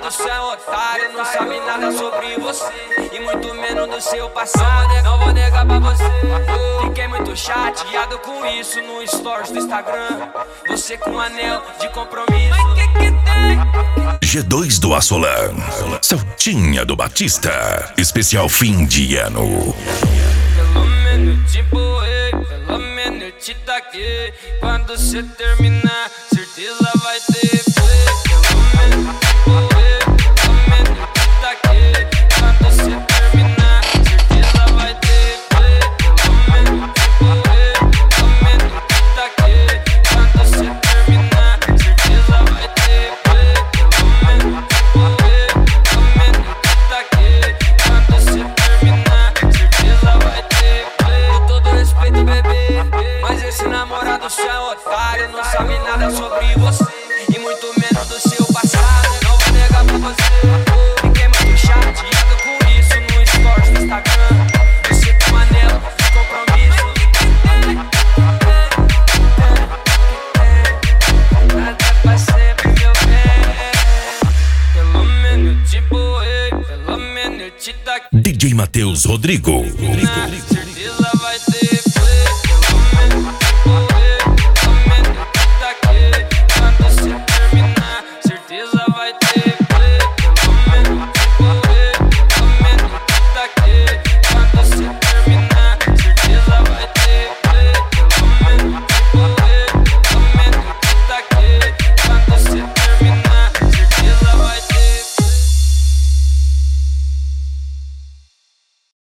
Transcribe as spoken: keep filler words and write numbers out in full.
namorado só é otário, não sabe nada sobre você e muito menos do seu passado. Não vou negar pra você, fiquei muito chateado com isso no stories do Instagram. Você com um anel de compromisso. Mas que que tem? G dois do Assolan, Saltinha do Batista, especial fim de ano. Pelo menos te empoei, pelo menos te taquei. Quando cê terminar, certeza vai ter play. Pelo menos te empoei, pelo menos te taquei. Quando cê terminar, certeza vai ter play. Pelo menos te empoei, pelo menos te taquei. Quando cê terminar, certeza vai ter play. Pelo menos te empoei, pelo menos te taquei. Quando cê terminar, certeza vai ter play. Com todo respeito, bebê, mas esse namorado só é otário, não sabe nada sobre você e muito menos do seu passado. Não vou negar pra você, fiquei muito chateado com isso no stories do Instagram. Você com um anel de compromisso. Nada pra sempre, meu bem. Pelo menos te empoei, pelo menos te taquei. D J Matheus Rodrigo.